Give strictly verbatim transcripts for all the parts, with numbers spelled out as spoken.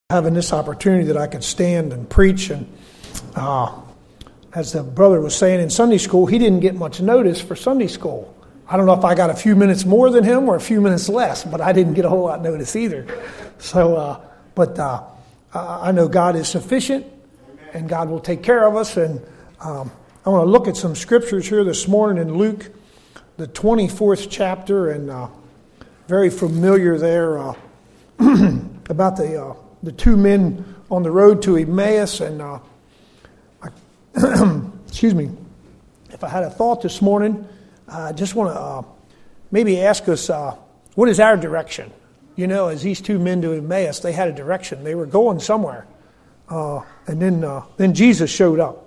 Having this opportunity that I could stand and preach. And uh, as the brother was saying, in Sunday school, he didn't get much notice for Sunday school. I don't know if I got a few minutes more than him or a few minutes less, but I didn't get a whole lot of notice either. So, uh, but uh, I know God is sufficient, and God will take care of us. And um, I want to look at some scriptures here this morning in Luke, the twenty-fourth chapter, and uh, very familiar there uh, about the... Uh, the two men on the road to Emmaus. And uh, I, excuse me, if I had a thought this morning, I just want to uh, maybe ask us, uh, what is our direction? You know, as these two men to Emmaus, they had a direction. They were going somewhere. Uh, and then uh, then Jesus showed up.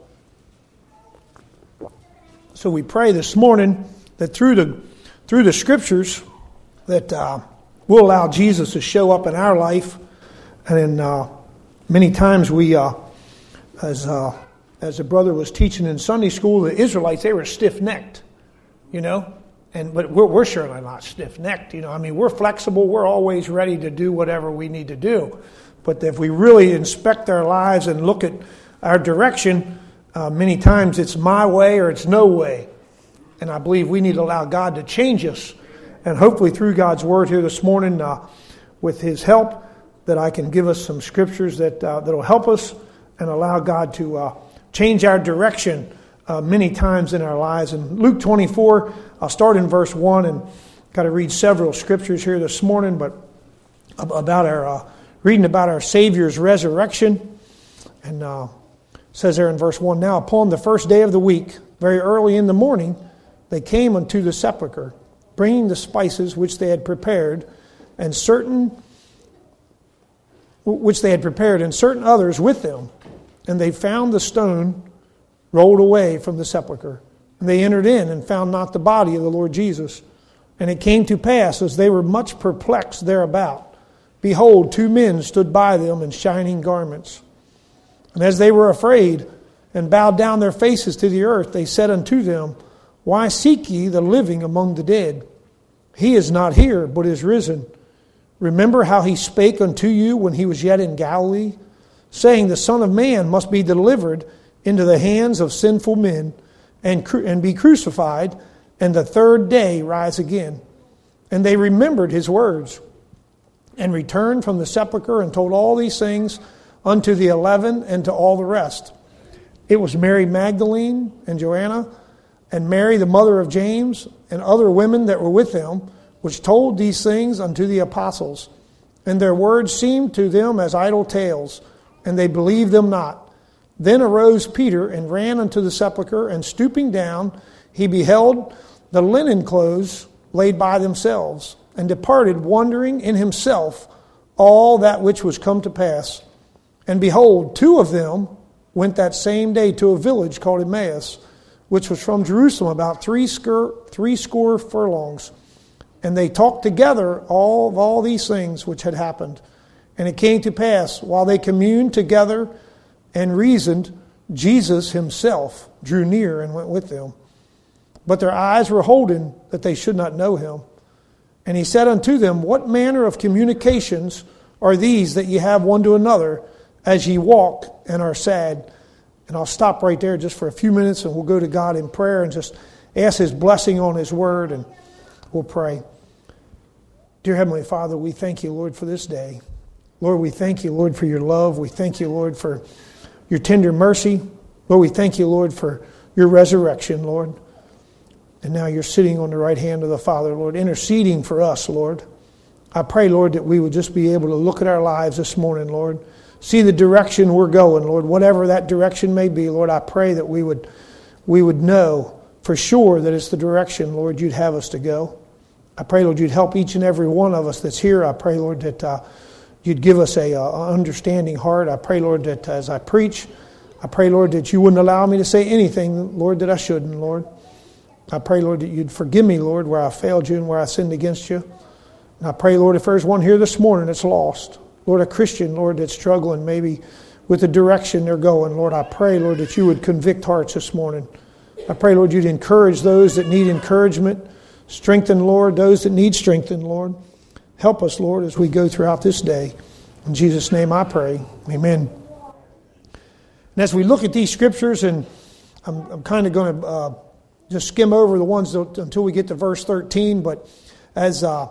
So we pray this morning that through the through the scriptures that uh, we'll allow Jesus to show up in our life. And then uh, many times we, uh, as uh, as the brother was teaching in Sunday school, the Israelites, they were stiff-necked, you know. And but we're, we're surely not stiff-necked, you know. I mean, we're flexible. We're always ready to do whatever we need to do. But if we really inspect our lives and look at our direction, uh, many times it's my way or it's no way. And I believe we need to allow God to change us. And hopefully through God's word here this morning, uh, with His help, that I can give us some scriptures that uh, that'll help us and allow God to uh, change our direction uh, many times in our lives. In Luke twenty-four, I'll start in verse one, and got to read several scriptures here this morning, but about our uh, reading about our Savior's resurrection. And uh, it says there in verse one, "Now upon the first day of the week, very early in the morning, they came unto the sepulchre, bringing the spices which they had prepared, and certain which they had prepared, and certain others with them. And they found the stone rolled away from the sepulchre. And they entered in and found not the body of the Lord Jesus. And it came to pass, as they were much perplexed thereabout, behold, two men stood by them in shining garments. And as they were afraid, and bowed down their faces to the earth, they said unto them, Why seek ye the living among the dead? He is not here, but is risen. Remember how he spake unto you when he was yet in Galilee, saying, The Son of Man must be delivered into the hands of sinful men, and, cru- and be crucified, and the third day rise again. And they remembered his words, and returned from the sepulchre, and told all these things unto the eleven, and to all the rest. It was Mary Magdalene, and Joanna, and Mary the mother of James, and other women that were with them, which told these things unto the apostles. And their words seemed to them as idle tales, and they believed them not. Then arose Peter, and ran unto the sepulchre, and stooping down, he beheld the linen clothes laid by themselves, and departed, wondering in himself all that which was come to pass. And behold, two of them went that same day to a village called Emmaus, which was from Jerusalem about three score, three score furlongs. And they talked together all of all these things which had happened. And it came to pass, while they communed together and reasoned, Jesus himself drew near and went with them. But their eyes were holden that they should not know him. And he said unto them, What manner of communications are these that ye have one to another, as ye walk and are sad? And I'll stop right there just for a few minutes, and we'll go to God in prayer and just ask His blessing on His word, and we'll pray. Dear Heavenly Father, we thank you, Lord, for this day. Lord, we thank you, Lord, for your love. We thank you, Lord, for your tender mercy. Lord, we thank you, Lord, for your resurrection, Lord. And now you're sitting on the right hand of the Father, Lord, interceding for us, Lord. I pray, Lord, that we would just be able to look at our lives this morning, Lord. See the direction we're going, Lord, whatever that direction may be, Lord. I pray that we would we would know for sure that it's the direction, Lord, you'd have us to go. I pray, Lord, you'd help each and every one of us that's here. I pray, Lord, that uh, you'd give us a uh, understanding heart. I pray, Lord, that as I preach, I pray, Lord, that you wouldn't allow me to say anything, Lord, that I shouldn't, Lord. I pray, Lord, that you'd forgive me, Lord, where I failed you and where I sinned against you. And I pray, Lord, if there's one here this morning that's lost, Lord, a Christian, Lord, that's struggling maybe with the direction they're going, Lord, I pray, Lord, that you would convict hearts this morning. I pray, Lord, you'd encourage those that need encouragement. Strengthen, Lord, those that need strengthen, Lord. Help us, Lord, as we go throughout this day. In Jesus' name I pray. Amen. And as we look at these scriptures, and I'm, I'm kind of going to uh, just skim over the ones that, until we get to verse thirteen, but as uh,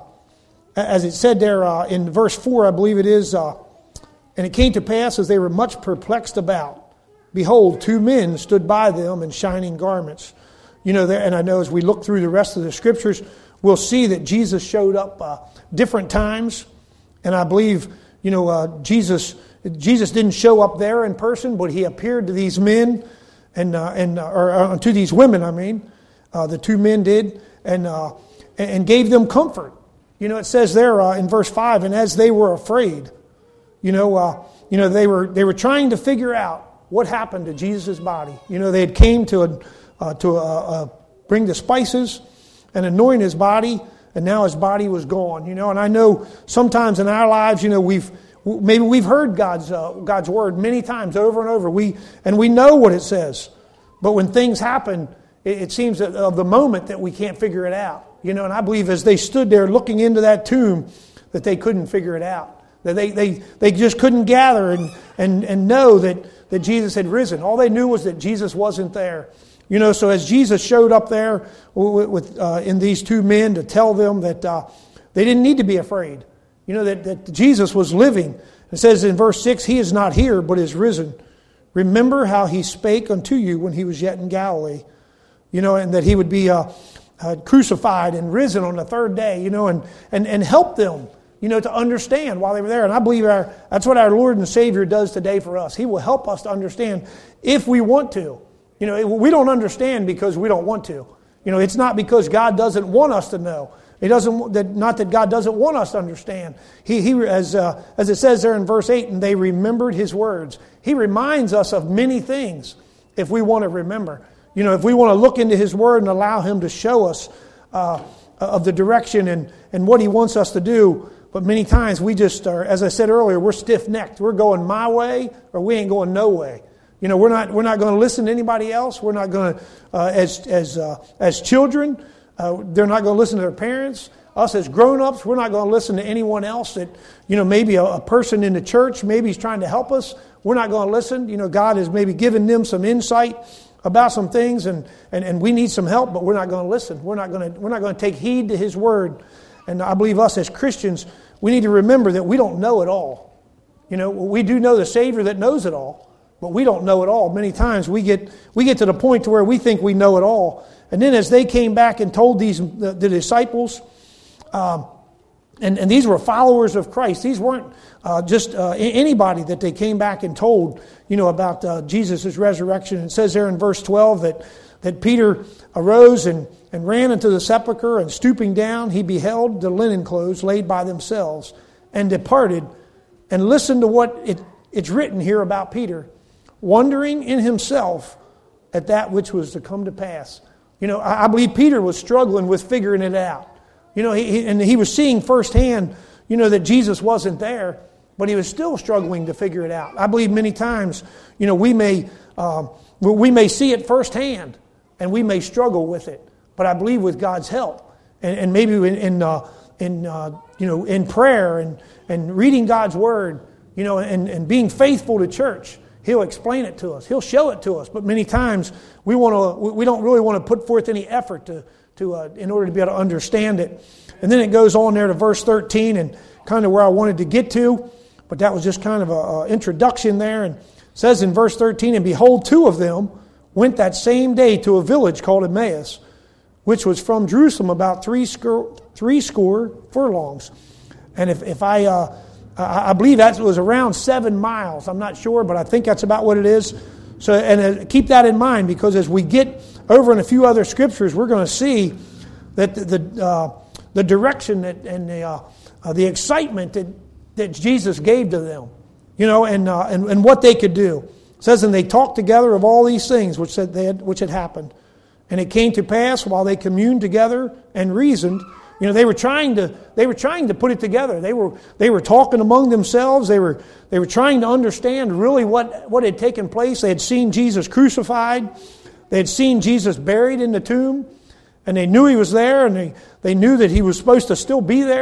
as it said there uh, in verse four, I believe it is, uh, and it came to pass as they were much perplexed about, behold, two men stood by them in shining garments. You know, there, and I know as we look through the rest of the scriptures, we'll see that Jesus showed up uh, different times, and I believe, you know, uh, Jesus Jesus didn't show up there in person, but he appeared to these men, and uh, and uh, or uh, to these women. I mean, uh, the two men did, and uh, and gave them comfort. You know, it says there uh, in verse five, and as they were afraid, you know, uh, you know they were they were trying to figure out what happened to Jesus' body. You know, they had came to a, uh, to a, uh, bring the spices and anoint his body, and now his body was gone. You know, and I know sometimes in our lives, you know, we've maybe we've heard God's uh, God's word many times over and over. We and we know what it says, but when things happen, it, it seems that of the moment that we can't figure it out. You know, and I believe as they stood there looking into that tomb, that they couldn't figure it out. That they they, they just couldn't gather and, and, and know that, that Jesus had risen. All they knew was that Jesus wasn't there. You know, so as Jesus showed up there with, with uh, in these two men to tell them that uh, they didn't need to be afraid. You know, that, that Jesus was living. It says in verse six, he is not here, but is risen. Remember how he spake unto you when he was yet in Galilee. You know, and that he would be uh, uh, crucified and risen on the third day, you know, and, and, and help them, you know, to understand while they were there. And I believe our, that's what our Lord and Savior does today for us. He will help us to understand if we want to. You know, we don't understand because we don't want to. You know, it's not because God doesn't want us to know. He doesn't. That not that God doesn't want us to understand. He, he as uh, as it says there in verse eight, and they remembered his words. He reminds us of many things if we want to remember. You know, if we want to look into his word and allow him to show us uh, of the direction and and what he wants us to do. But many times we just are, as I said earlier, we're stiff-necked. We're going my way, or we ain't going no way. You know, we're not we're not going to listen to anybody else. We're not going to uh, as as uh, as children. Uh, they're not going to listen to their parents. Us as grown-ups, we're not going to listen to anyone else that, you know, maybe a, a person in the church, maybe he's trying to help us. We're not going to listen. You know, God has maybe given them some insight about some things, and, and, and we need some help, but we're not going to listen. We're not going to we're not going to take heed to his word. And I believe us as Christians, we need to remember that we don't know it all. You know, we do know the Savior that knows it all, but we don't know it all. Many times we get we get to the point to where we think we know it all. And then as they came back and told these the, the disciples, um, and, and these were followers of Christ. These weren't uh, just uh, anybody that they came back and told, you know, about uh, Jesus' resurrection. It says there in verse twelve that, that Peter arose and, and ran into the sepulchre, and stooping down, he beheld the linen clothes laid by themselves, and departed, and listened to what it, it's written here about Peter, wondering in himself at that which was to come to pass. You know, I believe Peter was struggling with figuring it out. You know, he, and he was seeing firsthand, you know, that Jesus wasn't there, but he was still struggling to figure it out. I believe many times, you know, we may uh, we may see it firsthand, and we may struggle with it. But I believe with God's help, and, and maybe in in, uh, in uh, you know in prayer and and reading God's word, you know, and, and being faithful to church, He'll explain it to us. He'll show it to us. But many times we want to. We don't really want to put forth any effort to, to uh, in order to be able to understand it. And then it goes on there to verse thirteen, and kind of where I wanted to get to. But that was just kind of an introduction there. And it says in verse thirteen, and behold, two of them went that same day to a village called Emmaus, which was from Jerusalem about three score, three score furlongs. And if, if I... Uh, I believe that was around seven miles. I'm not sure, but I think that's about what it is. So, and keep that in mind, because as we get over in a few other scriptures, we're going to see that the the, uh, the direction that and the uh, uh, the excitement that, that Jesus gave to them, you know, and uh, and and what they could do. It says, and they talked together of all these things which said they had, which had happened, and it came to pass while they communed together and reasoned. You know, they were trying to they were trying to put it together. They were they were talking among themselves. They were they were trying to understand really what, what had taken place. They had seen Jesus crucified. They had seen Jesus buried in the tomb, and they knew he was there, and they, they knew that he was supposed to still be there.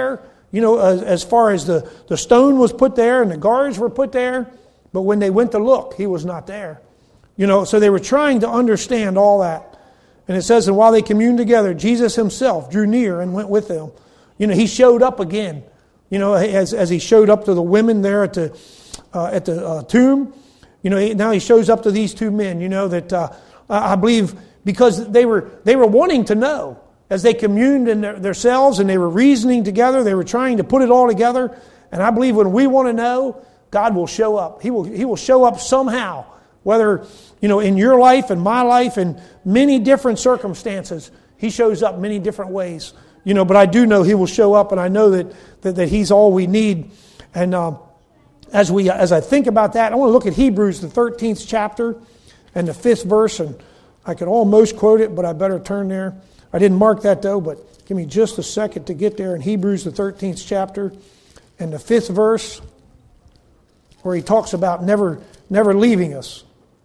you know, as, as far as the, the stone was put there and the guards were put there. But when they went to look, he was not there. You know, so they were trying to understand all that. And it says, and while they communed together, Jesus himself drew near and went with them. You know, he showed up again. You know, as, as he showed up to the women there at the uh, at the uh, tomb. You know, now he shows up to these two men. You know that uh, I believe because they were they were wanting to know as they communed in their, themselves and they were reasoning together. They were trying to put it all together. And I believe when we want to know, God will show up. He will He will show up somehow. Whether, you know, in your life and my life and many different circumstances, He shows up many different ways. You know, but I do know He will show up, and I know that that, that He's all we need. And uh, as we as I think about that, I want to look at Hebrews, the thirteenth chapter, and the fifth verse. And I could almost quote it, but I better turn there. I didn't mark that though, but give me just a second to get there in Hebrews, the thirteenth chapter, and the fifth verse, where he talks about never never leaving us.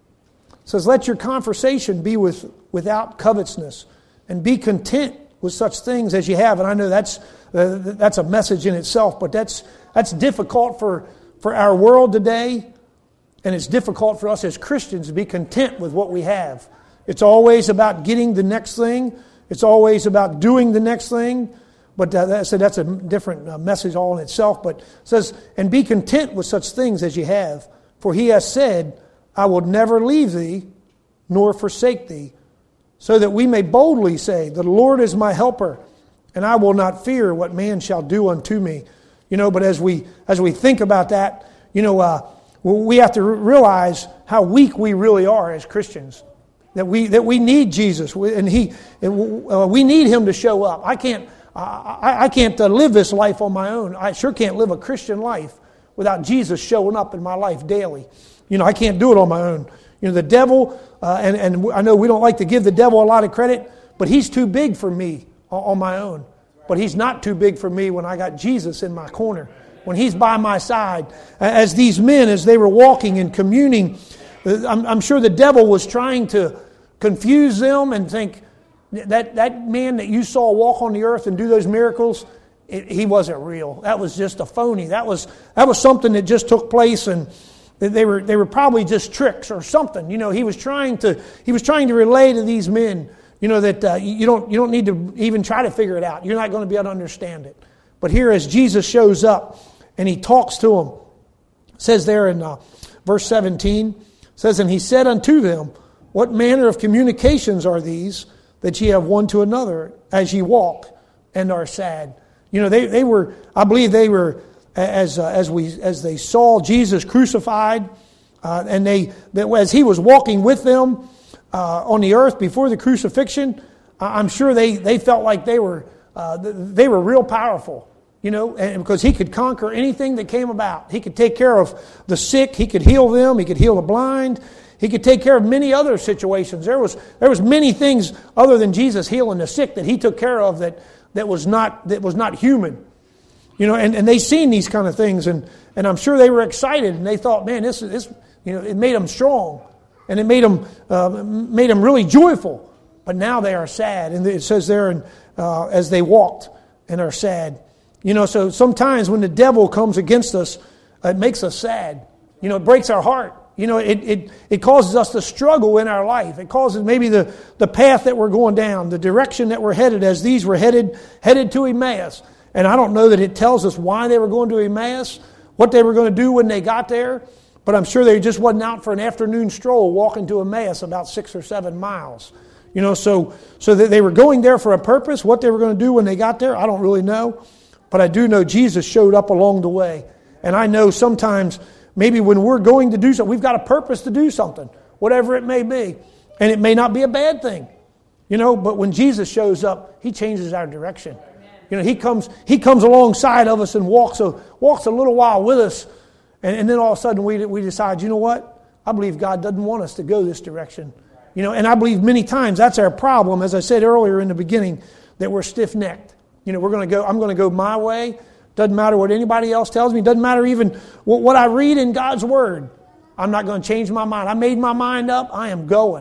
It says, let your conversation be with without covetousness, and be content with such things as you have. And I know that's uh, that's a message in itself, but that's that's difficult for, for our world today, and it's difficult for us as Christians to be content with what we have. It's always about getting the next thing. It's always about doing the next thing. But uh, that, so that's a different uh, message all in itself. But it says, and be content with such things as you have. For he has said, I will never leave thee, nor forsake thee. So that we may boldly say, the Lord is my helper, and I will not fear what man shall do unto me. You know, but as we as we think about that, you know, uh, we have to realize how weak we really are as Christians. That we that we need Jesus, and he uh, we need Him to show up. I can't I, I can't uh, live this life on my own. I sure can't live a Christian life without Jesus showing up in my life daily. You know, I can't do it on my own. You know, the devil, uh, and, and I know we don't like to give the devil a lot of credit, but he's too big for me on my own. But he's not too big for me when I got Jesus in my corner, when He's by my side. As these men, as they were walking and communing, I'm, I'm sure the devil was trying to confuse them and think, that, that man that you saw walk on the earth and do those miracles, it, he wasn't real. That was just a phony. That was that was something that just took place, and they were they were probably just tricks or something. You know, he was trying to he was trying to relay to these men, you know, that uh, you don't you don't need to even try to figure it out. You're not going to be able to understand it. But here, as Jesus shows up and He talks to them, it says there in uh, verse seventeen, it says, and He said unto them, what manner of communications are these that ye have one to another as ye walk and are sad? You know, they they were. I believe they were. As uh, as we as they saw Jesus crucified, uh, and they that as He was walking with them uh, on the earth before the crucifixion, I'm sure they, they felt like they were uh, they were real powerful, you know, and because He could conquer anything that came about. He could take care of the sick. He could heal them. He could heal the blind. He could take care of many other situations. There was there was many things other than Jesus healing the sick that He took care of that that was not that was not human. You know, and, and they seen these kind of things, and, and I'm sure they were excited, and they thought, man, this is this, you know, it made them strong, and it made them uh, made them really joyful. But now they are sad, and it says there, and uh, as they walked and are sad, you know. So sometimes when the devil comes against us, it makes us sad. You know, it breaks our heart. You know, it it it causes us to struggle in our life. It causes maybe the the path that we're going down, the direction that we're headed, as these were headed headed to Emmaus. And I don't know that it tells us why they were going to Emmaus, what they were going to do when they got there, but I'm sure they just wasn't out for an afternoon stroll walking to Emmaus about six or seven miles. You know, so so that they were going there for a purpose. What they were going to do when they got there, I don't really know. But I do know Jesus showed up along the way. And I know sometimes maybe when we're going to do something, we've got a purpose to do something, whatever it may be. And it may not be a bad thing. You know, but when Jesus shows up, He changes our direction. You know, he comes he comes alongside of us and walks a walks a little while with us, and, and then all of a sudden we we decide, you know what? I believe God doesn't want us to go this direction. You know, and I believe many times that's our problem, as I said earlier in the beginning, that we're stiff-necked. You know, we're going to go, I'm going to go my way. Doesn't matter what anybody else tells me. Doesn't matter even what, what I read in God's Word. I'm not going to change my mind. I made my mind up. I am going.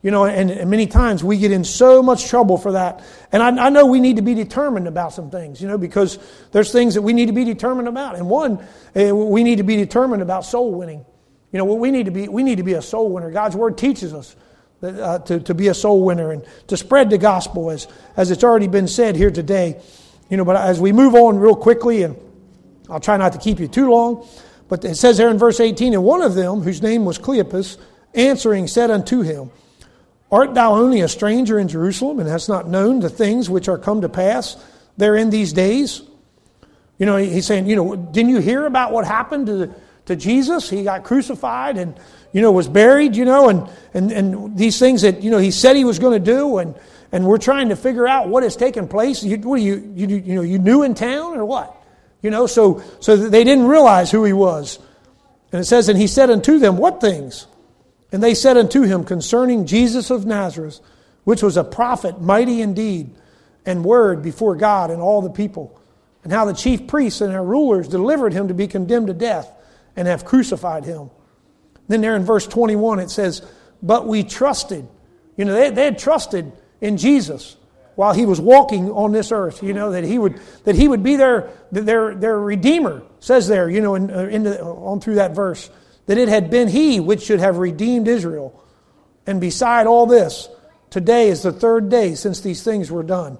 You know, and, and many times we get in so much trouble for that. And I, I know we need to be determined about some things, you know, because there's things that we need to be determined about. And one, uh, we need to be determined about soul winning. You know, we need to be we need to be a soul winner. God's Word teaches us that, uh, to, to be a soul winner and to spread the gospel, as, as it's already been said here today. You know, but as we move on real quickly, and I'll try not to keep you too long, but it says there in verse eighteen, and one of them, whose name was Cleopas, answering said unto him, Art thou only a stranger in Jerusalem, and hast not known the things which are come to pass there in these days? You know, he's saying, you know, didn't you hear about what happened to, to Jesus? He got crucified and, you know, was buried, you know, and, and, and these things that, you know, he said he was going to do, and, and we're trying to figure out what has taken place. You, what, you, you, you know, you new in town or what? You know, so, so they didn't realize who he was. And it says, and he said unto them, What things? And they said unto him concerning Jesus of Nazareth, which was a prophet, mighty in deed and word before God and all the people, and how the chief priests and their rulers delivered him to be condemned to death and have crucified him. Then there in verse twenty-one it says, But we trusted. You know, they, they had trusted in Jesus while he was walking on this earth, you know, that he would that he would be their their their Redeemer. It says there, you know, in, in the, on through that verse, that it had been he which should have redeemed Israel. And beside all this, today is the third day since these things were done.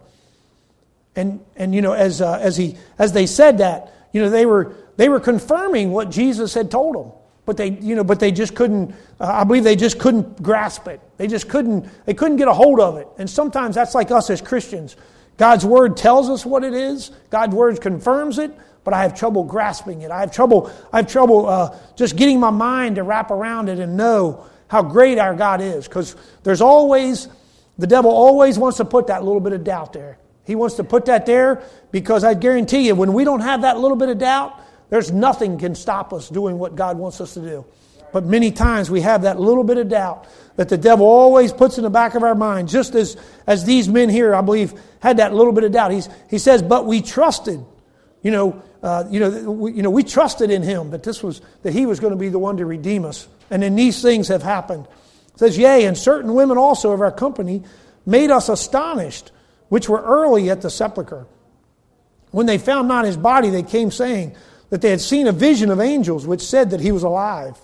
And and you know, as uh, as he as they said that, you know, they were they were confirming what Jesus had told them. But they you know, but they just couldn't. Uh, I believe they just couldn't grasp it. They just couldn't. They couldn't get a hold of it. And sometimes that's like us as Christians. God's Word tells us what it is. God's Word confirms it. But I have trouble grasping it. I have trouble. I have trouble uh, just getting my mind to wrap around it and know how great our God is. Because there's always the devil always wants to put that little bit of doubt there. He wants to put that there because I guarantee you, when we don't have that little bit of doubt, there's nothing can stop us doing what God wants us to do. But many times we have that little bit of doubt that the devil always puts in the back of our mind. Just as as these men here, I believe, had that little bit of doubt. He's, he says, "But we trusted." You know, uh, you know, we, you know, we trusted in him that this was that he was going to be the one to redeem us. And then these things have happened. It says, "Yea, and certain women also of our company made us astonished, which were early at the sepulchre. When they found not his body, they came saying that they had seen a vision of angels, which said that he was alive.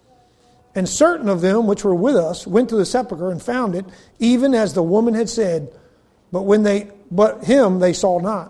And certain of them which were with us went to the sepulchre and found it, even as the woman had said. But when they, but him they saw not.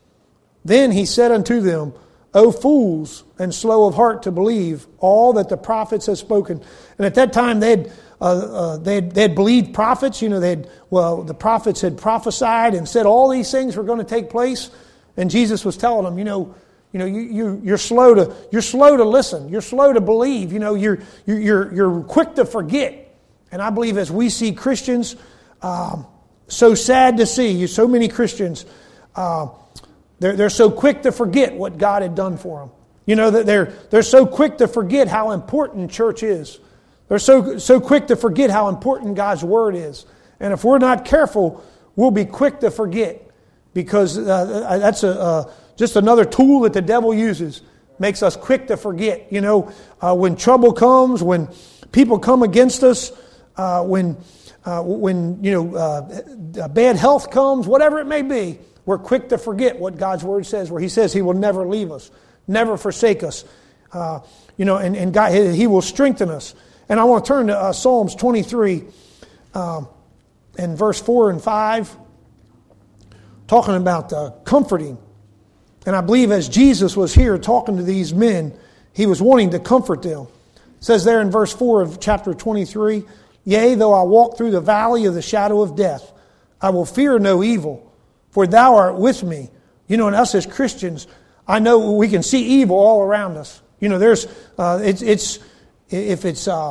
Then he said unto them, O fools, and slow of heart to believe all that the prophets have spoken." And at that time they had uh, uh, they had, they had believed prophets. You know, they had well, the prophets had prophesied and said all these things were going to take place. And Jesus was telling them, you know, you know, you, you you're slow to you're slow to listen. You're slow to believe. You know, you're you're you're quick to forget. And I believe as we see Christians, um, so sad to see so many Christians. Uh, They're, they're so quick to forget what God had done for them. You know, they're, they're so quick to forget how important church is. They're so, so quick to forget how important God's Word is. And if we're not careful, we'll be quick to forget. Because uh, that's a, uh, just another tool that the devil uses. Makes us quick to forget. You know, uh, when trouble comes, when people come against us, uh, when, uh, when you know, uh, bad health comes, whatever it may be, we're quick to forget what God's Word says, where He says He will never leave us, never forsake us. Uh, you know, and, and God, He will strengthen us. And I want to turn to uh, Psalms twenty-three uh, and verse four and five, talking about uh, comforting. And I believe as Jesus was here talking to these men, He was wanting to comfort them. It says there in verse four of chapter twenty-three, "Yea, though I walk through the valley of the shadow of death, I will fear no evil. For thou art with me." You know, and us as Christians, I know we can see evil all around us. You know, there's, uh, it's, it's, if it's, uh,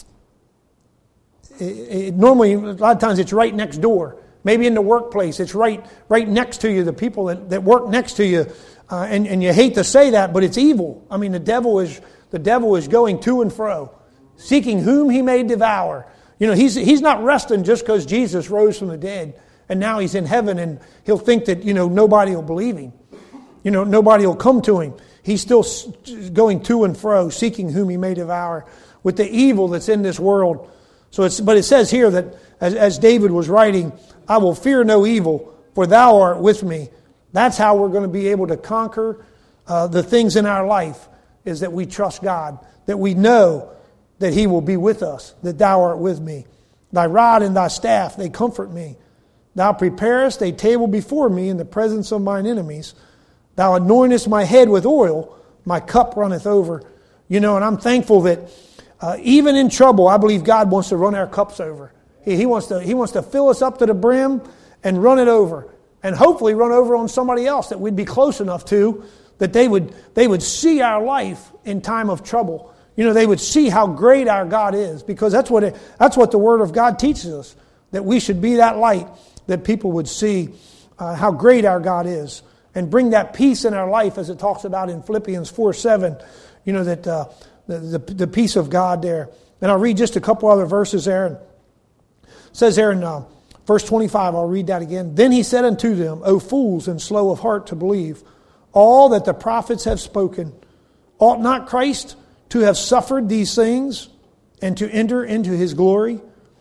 it, it, normally, a lot of times it's right next door. Maybe in the workplace, it's right, right next to you, the people that, that work next to you. Uh, and, and you hate to say that, but it's evil. I mean, the devil is, the devil is going to and fro, seeking whom he may devour. You know, he's, he's not resting just because Jesus rose from the dead. And now he's in heaven and he'll think that, you know, nobody will believe him. You know, nobody will come to him. He's still going to and fro, seeking whom he may devour. With the evil that's in this world, So it's, but it says here that as, as David was writing, I will fear no evil, for thou art with me. That's how we're going to be able to conquer uh, the things in our life, is that we trust God, that we know that He will be with us, that thou art with me. Thy rod and thy staff, they comfort me. Thou preparest a table before me in the presence of mine enemies. Thou anointest my head with oil, my cup runneth over. You know, and I'm thankful that uh, even in trouble, I believe God wants to run our cups over. He, he wants to, He wants to fill us up to the brim and run it over. And hopefully run over on somebody else that we'd be close enough to, that they would they would see our life in time of trouble. You know, they would see how great our God is, because that's what it, that's what the Word of God teaches us, that we should be that light, that people would see uh, how great our God is, and bring that peace in our life, as it talks about in Philippians four seven. You know, that uh, the, the the peace of God there. And I'll read just a couple other verses there. And it says there in uh, verse twenty-five, I'll read that again. Then he said unto them, O fools and slow of heart to believe all that the prophets have spoken. Ought not Christ to have suffered these things and to enter into His glory?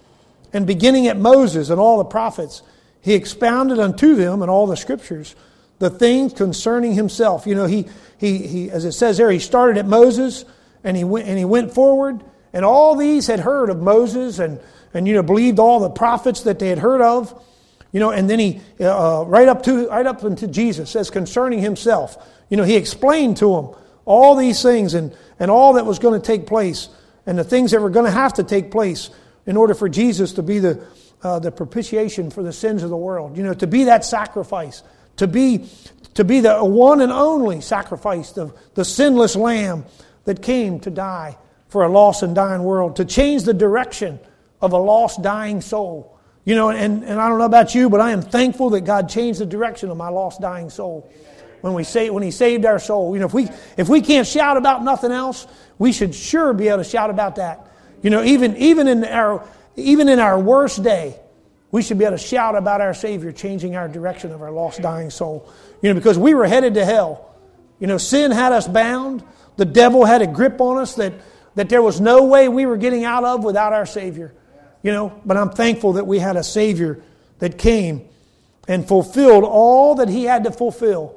And beginning at Moses and all the prophets, He expounded unto them in all the Scriptures the things concerning Himself. You know, he he he as it says there, He started at Moses and he went and he went forward, and all these had heard of Moses and and you know believed all the prophets that they had heard of. You know, and then he uh, right up to right up into Jesus says concerning Himself. You know, He explained to them all these things and and all that was going to take place, and the things that were going to have to take place in order for Jesus to be the uh, the propitiation for the sins of the world. You know, to be that sacrifice, to be to be the one and only sacrifice, the, the sinless Lamb that came to die for a lost and dying world, to change the direction of a lost, dying soul. You know, and, and I don't know about you, but I am thankful that God changed the direction of my lost, dying soul. When we say when He saved our soul. You know, if we if we can't shout about nothing else, we should sure be able to shout about that. You know, even even in our even in our worst day, we should be able to shout about our Savior changing our direction of our lost, dying soul. You know, because we were headed to hell. You know, sin had us bound. The devil had a grip on us that, that there was no way we were getting out of without our Savior. You know, but I'm thankful that we had a Savior that came and fulfilled all that He had to fulfill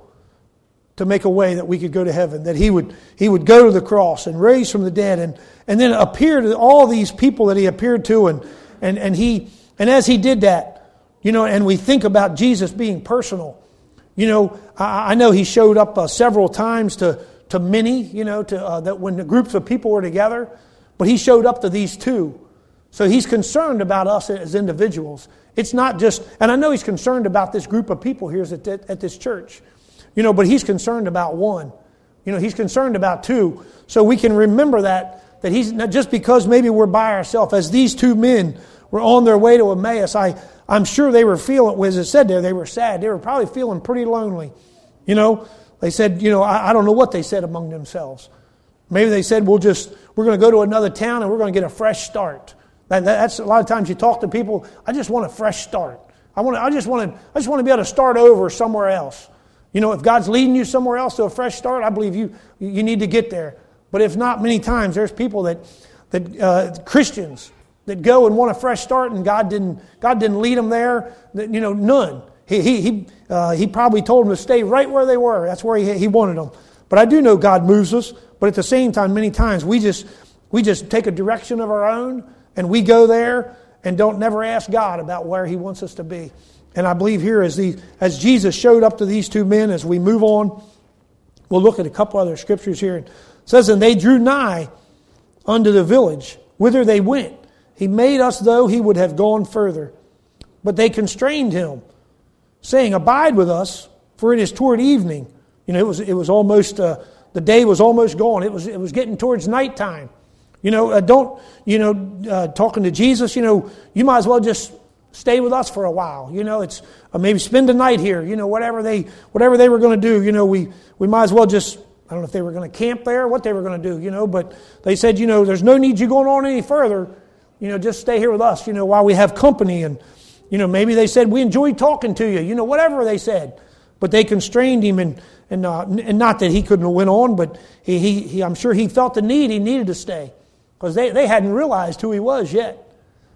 to make a way that we could go to heaven, that he would he would go to the cross and raise from the dead, and, and then appear to all these people that He appeared to, and and and he and as He did that, you know, and we think about Jesus being personal. You know, I, I know He showed up uh, several times to to many, you know, to uh, that when the groups of people were together, but He showed up to these two. So He's concerned about us as individuals. It's not just, and I know He's concerned about this group of people here at at this church. You know, but He's concerned about one. You know, He's concerned about two. So we can remember that, that He's not just because maybe we're by ourselves. As these two men were on their way to Emmaus, I, I'm sure they were feeling, as it said there, they were sad. They were probably feeling pretty lonely. You know, they said, you know, I, I don't know what they said among themselves. Maybe they said, we'll just, we're going to go to another town and we're going to get a fresh start. That, that's a lot of times you talk to people, I just want a fresh start. I want to, I just want to, I just want to be able to start over somewhere else. You know, if God's leading you somewhere else to a fresh start, I believe you you need to get there. But if not, many times there's people that that uh, Christians that go and want a fresh start, and God didn't God didn't lead them there. That, you know, none. He he he uh, he probably told them to stay right where they were. That's where he he wanted them. But I do know God moves us. But at the same time, many times we just we just take a direction of our own, and we go there and don't never ask God about where He wants us to be. And I believe here as the as Jesus showed up to these two men, as we move on, we'll look at a couple other scriptures here. It says, and they drew nigh unto the village, whither they went. He made us though He would have gone further. But they constrained Him, saying, abide with us, for it is toward evening. You know, it was it was almost, uh, the day was almost gone. It was it was getting towards nighttime. You know, uh, don't, you know, uh, talking to Jesus, you know, you might as well just stay with us for a while. You know, it's uh, maybe spend the night here. You know, whatever they whatever they were going to do. You know, we we might as well just, I don't know if they were going to camp there, what they were going to do. You know, but they said, you know, there's no need you going on any further. You know, just stay here with us. You know, while we have company, and you know, maybe they said we enjoyed talking to you. You know, whatever they said, but they constrained Him, and and uh, and not that He couldn't have went on, but he, he he I'm sure He felt the need. He needed to stay because they they hadn't realized who He was yet.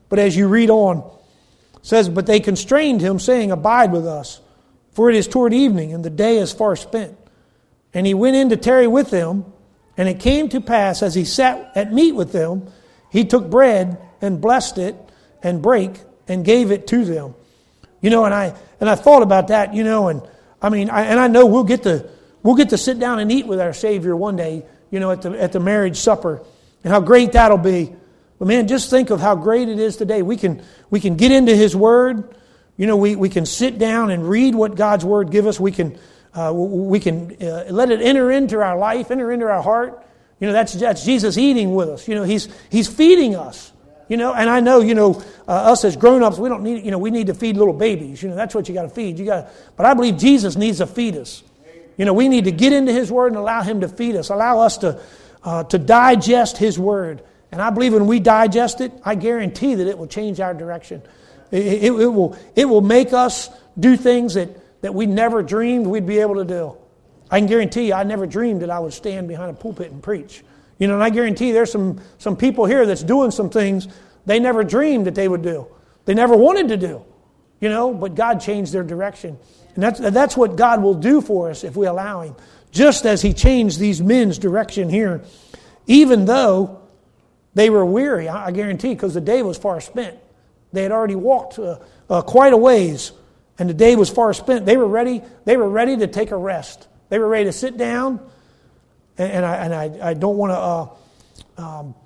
But as you read on, it says, but they constrained him, saying, abide with us, for it is toward evening, and the day is far spent. And he went in to tarry with them, and it came to pass, as he sat at meat with them, he took bread and blessed it, and brake, and gave it to them. You know, and I and I thought about that, you know, and I mean, I, and I know we'll get to we'll get to sit down and eat with our Savior one day, you know, at the at the marriage supper, and how great that'll be. But man, just think of how great it is today. We can we can get into His Word. You know, we, we can sit down and read what God's Word gives us. We can uh, we can uh, let it enter into our life, enter into our heart. You know, that's that's Jesus eating with us. You know, He's He's feeding us. You know, and I know, you know, uh, us as grown-ups, we don't need, you know, we need to feed little babies. You know, that's what you got to feed. You got, but I believe Jesus needs to feed us. You know, we need to get into His Word and allow Him to feed us. Allow us to uh, to digest His Word. And I believe when we digest it, I guarantee that it will change our direction. It, it, it will it will make us do things that, that we never dreamed we'd be able to do. I can guarantee you, I never dreamed that I would stand behind a pulpit and preach. You know, and I guarantee there's some, some people here that's doing some things they never dreamed that they would do. They never wanted to do. You know, but God changed their direction. And that's, that's what God will do for us if we allow Him. Just as He changed these men's direction here. Even though they were weary, I guarantee, because the day was far spent. They had already walked uh, uh, quite a ways, and the day was far spent. They were ready. They were ready to take a rest. They were ready to sit down. And, and I and I, I don't want to. Uh, um,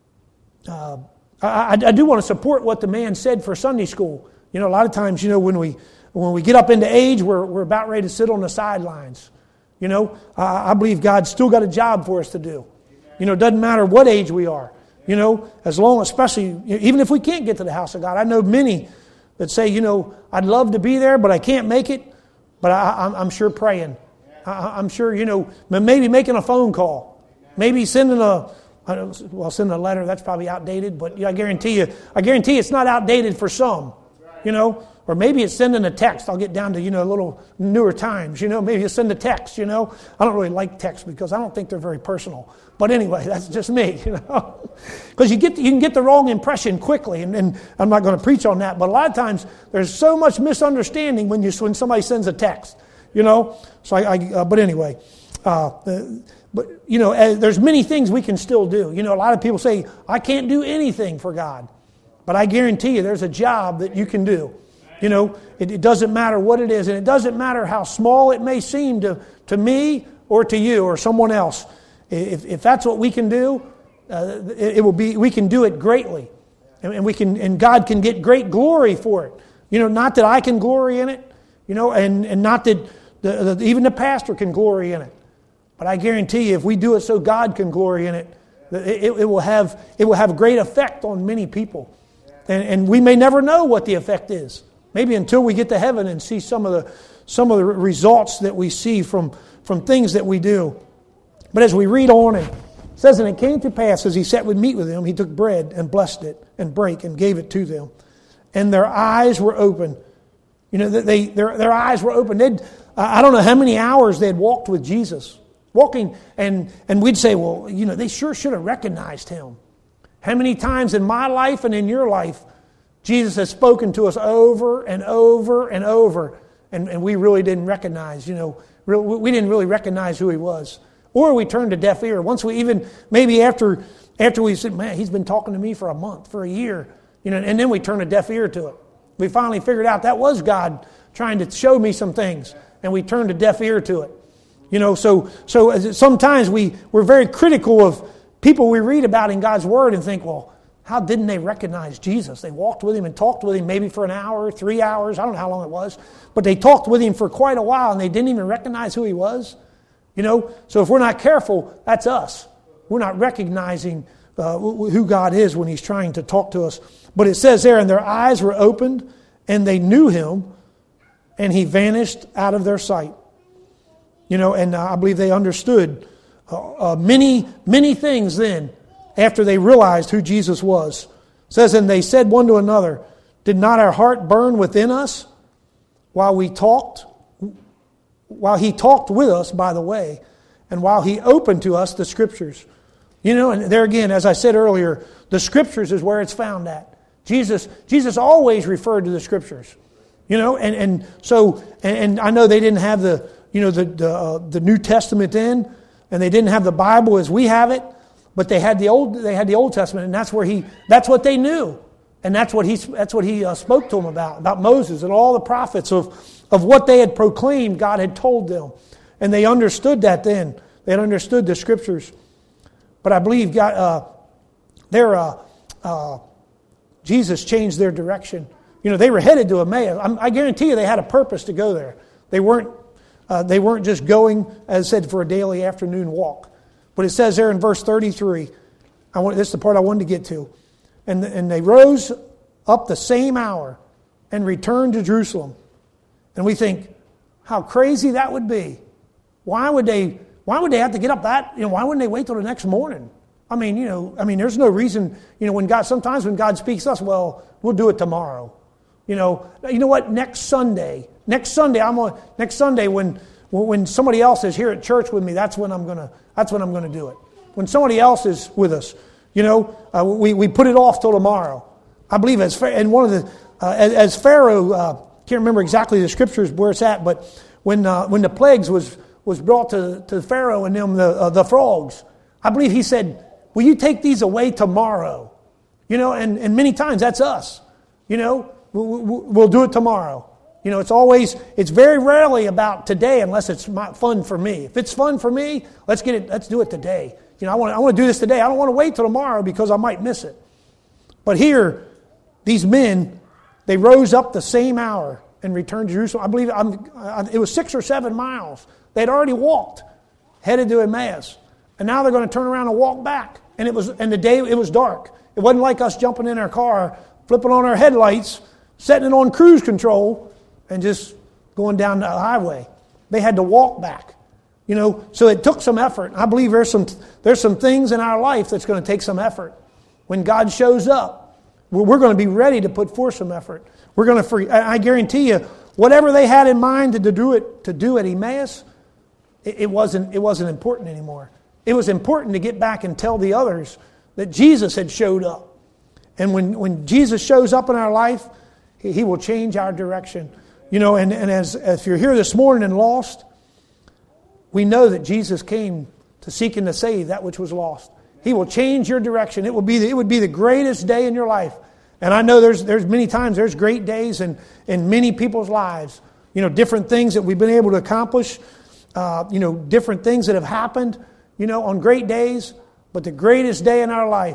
uh, I, I do want to support what the man said for Sunday school. You know, a lot of times, you know, when we when we get up into age, we're we're about ready to sit on the sidelines. You know, I, I believe God's still got a job for us to do. You know, it doesn't matter what age we are. You know, as long, especially, even if we can't get to the house of God. I know many that say, you know, I'd love to be there, but I can't make it. But I, I'm, I'm sure praying. I, I'm sure, you know, maybe making a phone call. Maybe sending a, well, sending a letter, that's probably outdated. But yeah, I guarantee you, I guarantee it's not outdated for some. You know, or maybe it's sending a text. I'll get down to, you know, a little newer times. You know, maybe you send a text, you know. I don't really like text because I don't think they're very personal. But anyway, that's just me, you know. Because you get you can get the wrong impression quickly, and, and I'm not going to preach on that. But a lot of times there's so much misunderstanding when you when somebody sends a text, you know. So I, I uh, but anyway, uh, uh, but you know, uh, there's many things we can still do. You know, a lot of people say I can't do anything for God, but I guarantee you there's a job that you can do. You know, it, it doesn't matter what it is, and it doesn't matter how small it may seem to to me or to you or someone else. If, if that's what we can do, uh, it, it will be. We can do it greatly, and, and we can, and God can get great glory for it. You know, not that I can glory in it, you know, and, and not that the, the, even the pastor can glory in it. But I guarantee you, if we do it so God can glory in it, it, it will have it will have great effect on many people, and, and we may never know what the effect is. Maybe until we get to heaven and see some of the some of the results that we see from from things that we do. But as we read on, and it says, and it came to pass, as he sat with meat with them, he took bread and blessed it and brake and gave it to them. And their eyes were open. You know, they their their eyes were open. They'd, I don't know how many hours they had walked with Jesus. Walking, and, and we'd say, well, you know, they sure should have recognized him. How many times in my life and in your life, Jesus has spoken to us over and over and over, and, and we really didn't recognize, you know, we didn't really recognize who he was. Or we turned a deaf ear. Once we even, maybe after after we said, man, he's been talking to me for a month, for a year, you know, and then we turned a deaf ear to it. We finally figured out that was God trying to show me some things, and we turned a deaf ear to it. You know, so so sometimes we, we're very critical of people we read about in God's Word and think, well, how didn't they recognize Jesus? They walked with him and talked with him maybe for an hour, three hours, I don't know how long it was, but they talked with him for quite a while and they didn't even recognize who he was. You know, so if we're not careful, that's us. We're not recognizing uh, who God is when he's trying to talk to us. But it says there, and their eyes were opened, and they knew him, and he vanished out of their sight. You know, and I believe they understood uh, uh, many, many things then after they realized who Jesus was. It says, and they said one to another, did not our heart burn within us while we talked? While he talked with us by the way, and while he opened to us the Scriptures. You know, and there again, as I said earlier, the Scriptures is where it's found at. Jesus, Jesus always referred to the Scriptures. You know, and, and so, and, and I know they didn't have the, you know, the the, uh, the New Testament then, and they didn't have the Bible as we have it, but they had the old, they had the Old Testament, and that's where he, that's what they knew, and that's what he, that's what he uh, spoke to them about, about Moses and all the prophets of, of what they had proclaimed, God had told them, and they understood that then. They had understood the Scriptures, but I believe God, uh, their, uh, uh, Jesus changed their direction. You know, they were headed to Emmaus. I guarantee you they had a purpose to go there. They weren't uh, they weren't just going, as I said, for a daily afternoon walk. But it says there in verse thirty-three, I want, this is the part I wanted to get to. And, and they rose up the same hour and returned to Jerusalem. And we think, how crazy that would be. Why would they, why would they have to get up that, you know, why wouldn't they wait till the next morning? I mean, you know, I mean, there's no reason, you know, when God, sometimes when God speaks to us, well, we'll do it tomorrow. You know, you know what? Next Sunday, next Sunday, I'm on, next Sunday when when somebody else is here at church with me, that's when I'm gonna that's when I'm gonna do it. When somebody else is with us, you know, uh, we we put it off till tomorrow. I believe as and one of the uh, as, as Pharaoh, uh, can't remember exactly the scriptures where it's at, but when uh, when the plagues was was brought to to Pharaoh and them the uh, the frogs, I believe he said, "Will you take these away tomorrow?" You know, and and many times that's us. You know. We'll do it tomorrow. You know, it's always, it's very rarely about today unless it's fun for me. If it's fun for me, let's get it, let's do it today. You know, I want, I want to do this today. I don't want to wait till tomorrow because I might miss it. But here, these men, they rose up the same hour and returned to Jerusalem. I believe I'm, it was six or seven miles. They'd already walked, headed to Emmaus. And now they're going to turn around and walk back. And it was, and the day, it was dark. It wasn't like us jumping in our car, flipping on our headlights, setting it on cruise control, and just going down the highway. They had to walk back. You know, so it took some effort. I believe there's some there's some things in our life that's going to take some effort. When God shows up, we're going to be ready to put forth some effort. We're going to. I guarantee you, whatever they had in mind to do it to do at Emmaus, it wasn't it wasn't important anymore. It was important to get back and tell the others that Jesus had showed up. And when when Jesus shows up in our life, He will change our direction. You know, and, and as, as if you're here this morning and lost, we know that Jesus came to seek and to save that which was lost. He will change your direction. It will be the, it would be the greatest day in your life. And I know there's there's many times there's great days in, in many people's lives. You know, different things that we've been able to accomplish. Uh, you know, different things that have happened, you know, on great days. But the greatest day in our life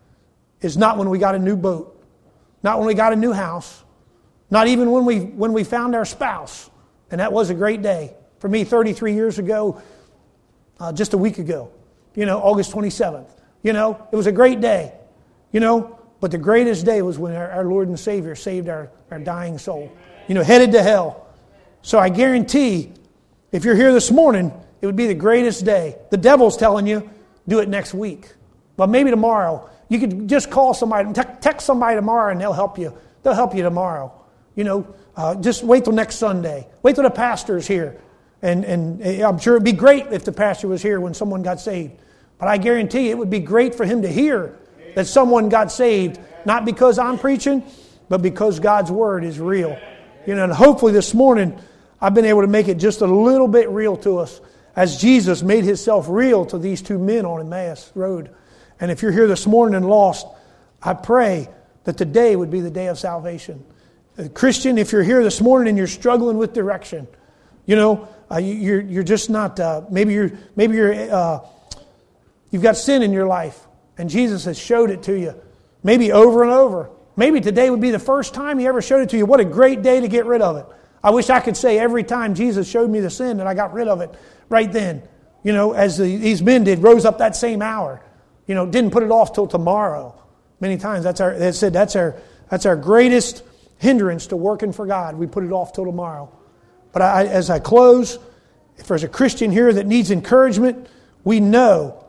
is not when we got a new boat. Not when we got a new house. Not even when we when we found our spouse. And that was a great day. For me, thirty-three years ago, uh, just a week ago, you know, August twenty-seventh. You know, it was a great day. You know, but the greatest day was when our, our Lord and Savior saved our, our dying soul. You know, headed to hell. So I guarantee, if you're here this morning, it would be the greatest day. The devil's telling you, do it next week. But maybe tomorrow. You could just call somebody, text somebody tomorrow and they'll help you. They'll help you tomorrow. You know, uh, just wait till next Sunday. Wait till the pastor's here. And, and I'm sure it'd be great if the pastor was here when someone got saved. But I guarantee you it would be great for him to hear that someone got saved, not because I'm preaching, but because God's Word is real. You know, and hopefully this morning I've been able to make it just a little bit real to us as Jesus made Himself real to these two men on Emmaus Road. And if you're here this morning and lost, I pray that today would be the day of salvation. Uh, Christian, if you're here this morning and you're struggling with direction, you know, uh, you, you're you're just not. Uh, maybe you're maybe you're uh, you've got sin in your life, and Jesus has showed it to you, maybe over and over. Maybe today would be the first time He ever showed it to you. What a great day to get rid of it. I wish I could say every time Jesus showed me the sin that I got rid of it right then. You know, as the, these men did, rose up that same hour. You know, didn't put it off till tomorrow. Many times that's our. They said that's our that's our greatest hindrance to working for God. We put it off till tomorrow. But I, as I close, if there's a Christian here that needs encouragement, we know